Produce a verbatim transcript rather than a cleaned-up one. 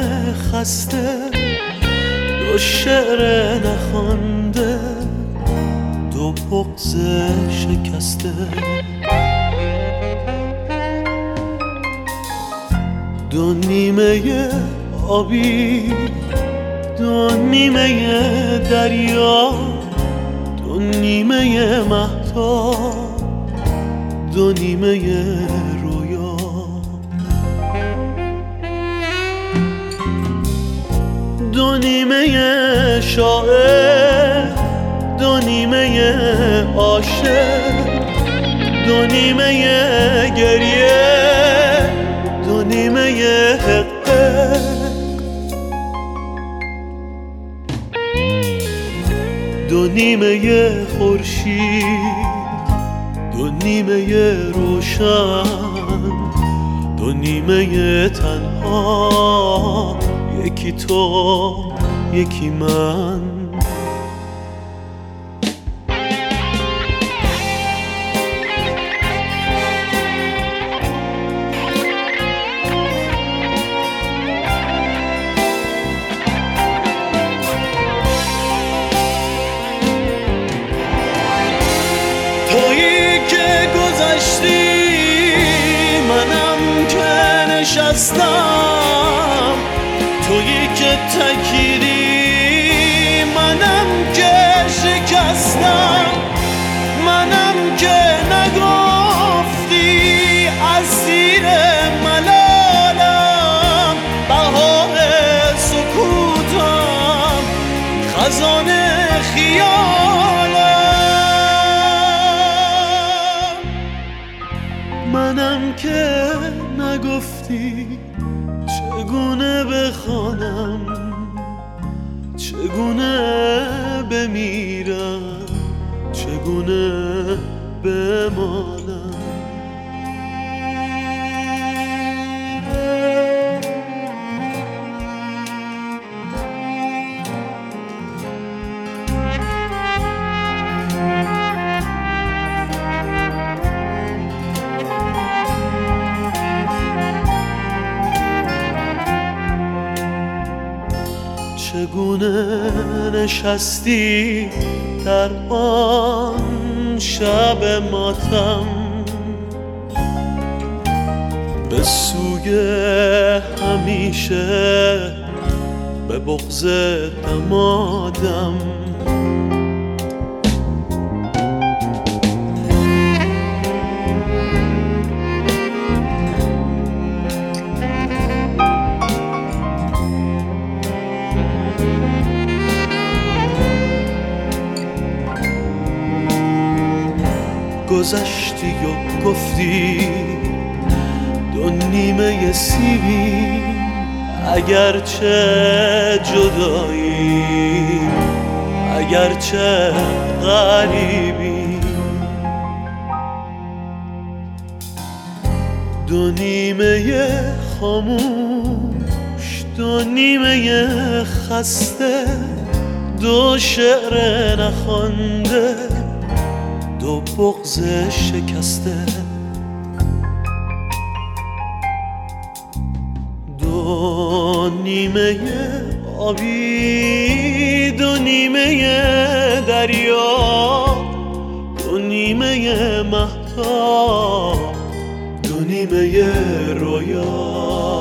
خسته، دو شعر نخوانده، دو بغض شکسته. دو نیمه آبی، دو نیمه دریا، دو نیمه مهتاب، دو نیمه رویا. دو نیمه شاعر، دو نیمه عاشق، دو نیمه گریه، دو نیمه حقه. دو نیمه خورشید، دو نیمه روشن، دو نیمه تنها، یکی تو یکی من. تویی که گذشتی، منم که نشستم، تویی که تکیدی، منم که شکستم، منم که نگفتی اسیر ملالم، بهار سکوتم، خزانه خیالم. منم که نگفتی چگونه بخوانم، چگونه بمیرم، چگونه بمانم. چگونه نشستی در آن شب ماتم، به سوی همیشه، به بغض دمادم. گذشتی و گفتی دو نیمه سیبی، اگرچه جدایی، اگرچه غریبی. دو نیمه خاموش، دو نیمه خسته، دو شعر نخوانده، دو بغض شکسته. دو نیمه آبی، دو نیمه دریا، دو نیمه مهتاب، دو نیمه رویا.